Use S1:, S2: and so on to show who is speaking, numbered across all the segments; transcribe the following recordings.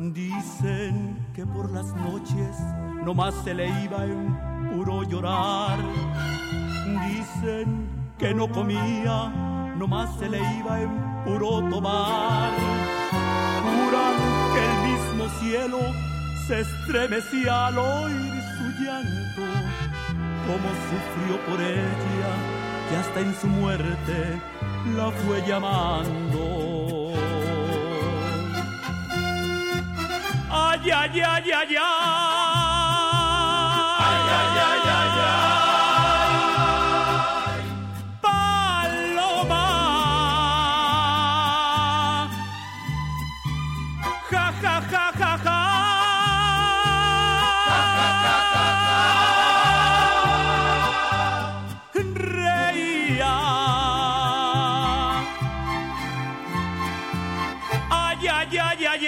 S1: Dicen que por las noches nomás se le iba en puro llorar. Dicen que no comía, nomás se le iba en puro tomar. Juran que el mismo cielo se estremecía al oír su llanto, como sufrió por ella, que hasta en su muerte la fue llamando. Ay, ay, ay, ay, ay. Ay, ay, ay, ay, ay. Paloma. Ja, ja, ja, ja, ja. Ja, ja, ja, ja, ja. Reía. Ay, ay, ay, ay, ay.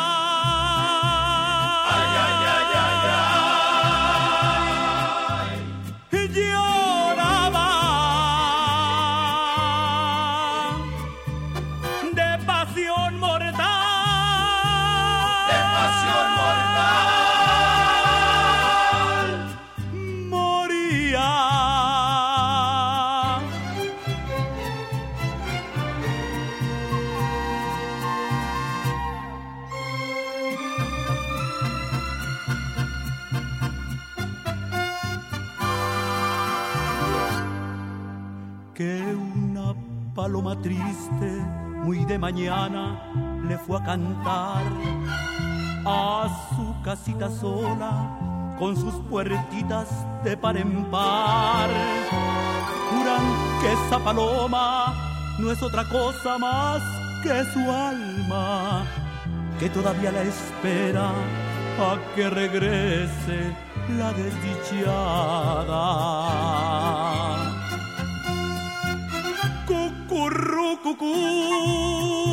S1: Paloma triste, muy de mañana, le fue a cantar a su casita sola, con sus puertitas de par en par. Juran que esa paloma no es otra cosa más que su alma, que todavía la espera a que regrese la desdichada. Cucurrucucú.